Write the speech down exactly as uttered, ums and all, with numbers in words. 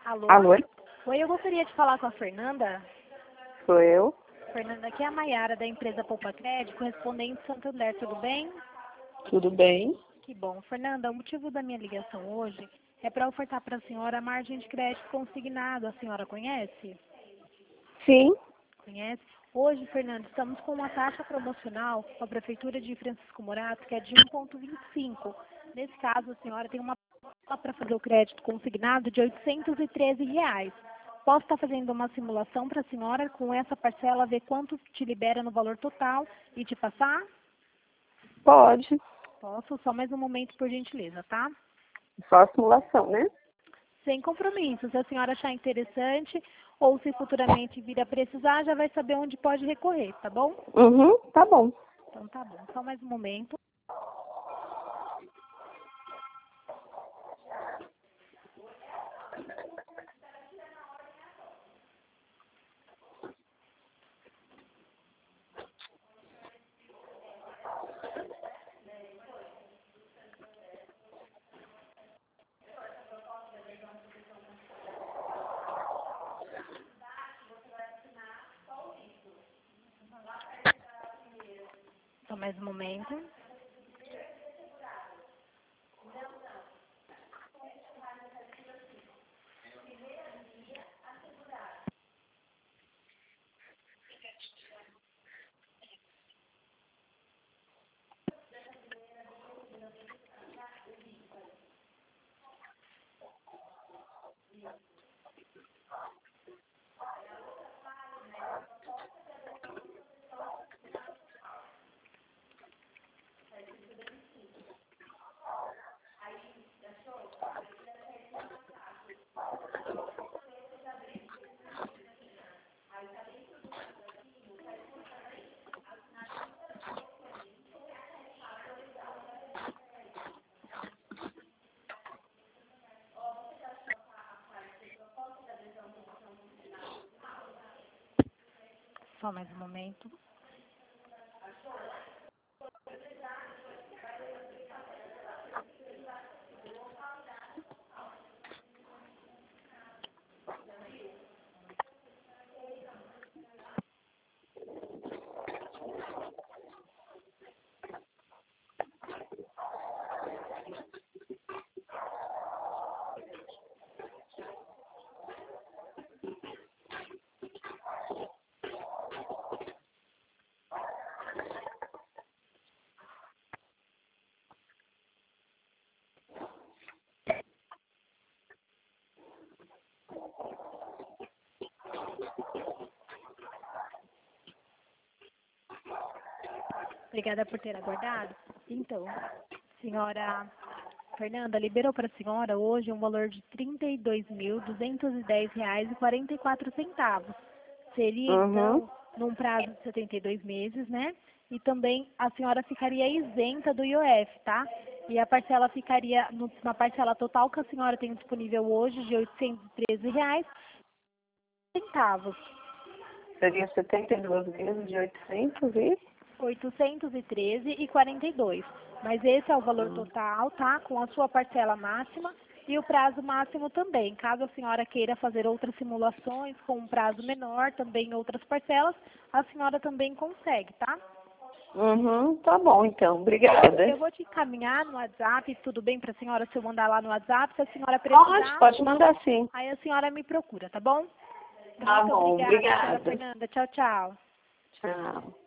Alô? Alô? Oi, eu gostaria de falar com a Fernanda. Sou eu? Fernanda, aqui é a Maiara da empresa Poupa Crédito, correspondente Santander, tudo bem? Tudo bem? Que bom. Fernanda, o motivo da minha ligação hoje é para ofertar para a senhora a margem de crédito consignado. A senhora conhece? Sim. Conhece? Hoje, Fernanda, estamos com uma taxa promocional com a Prefeitura de Francisco Morato, que é de um vírgula vinte e cinco. Nesse caso, a senhora tem uma para fazer o crédito consignado de oitocentos e treze reais. Posso estar fazendo uma simulação para a senhora com essa parcela, ver quanto te libera no valor total e te passar? Pode. Posso, só mais um momento, por gentileza, tá? Só a simulação, né? Sem compromisso. Se a senhora achar interessante ou se futuramente vir a precisar, já vai saber onde pode recorrer, tá bom? Uhum, tá bom. Então tá bom. Só mais um momento. Só mais um momento. Só mais um momento. Obrigada por ter aguardado. Então, senhora Fernanda, liberou para a senhora hoje um valor de trinta e dois mil, duzentos e dez reais e quarenta e quatro centavos. Seria, Uhum. então, num prazo de setenta e dois meses, né? E também a senhora ficaria isenta do I O F, tá? E a parcela ficaria no- na parcela total que a senhora tem disponível hoje de oitocentos e treze reais e centavos. Seria setenta e duas vezes de oitocentos e... oitocentos e treze e quarenta e dois. Mas esse é o valor Hum. total, tá? Com a sua parcela máxima e o prazo máximo também. Caso a senhora queira fazer outras simulações com um prazo menor, também outras parcelas, a senhora também consegue, tá? Uhum, tá bom então. Obrigada. Eu vou te encaminhar no WhatsApp, tudo bem para a senhora se eu mandar lá no WhatsApp? Se a senhora Pode, precisar, pode mandar sim. aí a senhora me procura, tá bom? Tá Muito bom, obrigada, senhora obrigada. Fernanda. Tchau, tchau. Tchau.